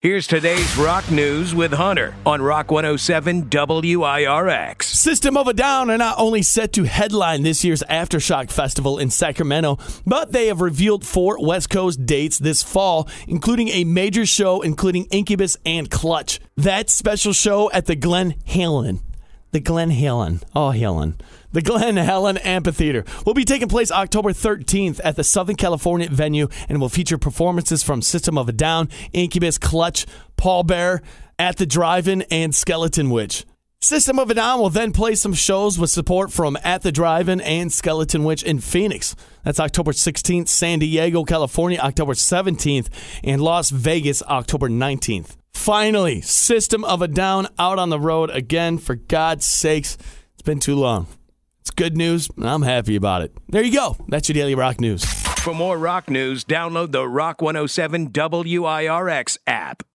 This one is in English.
Here's today's rock news with Hunter on Rock 107 WIRX. System of a Down are not only set to headline this year's Aftershock Festival in Sacramento, but they have revealed 4 West Coast dates this fall, including a major show including Incubus and Clutch. That special show at the Glen Helen. The Glen Helen Amphitheater will be taking place October 13th at the Southern California venue and will feature performances from System of a Down, Incubus, Clutch, Paul Bear, At the Drive-In, and Skeleton Witch. System of a Down will then play some shows with support from At the Drive-In and Skeleton Witch in Phoenix. That's October 16th, San Diego, California, October 17th, and Las Vegas, October 19th. Finally, System of a Down out on the road again. For God's sakes, it's been too long. It's good news, and I'm happy about it. There you go. That's your daily rock news. For more rock news, download the Rock 107 WIRX app.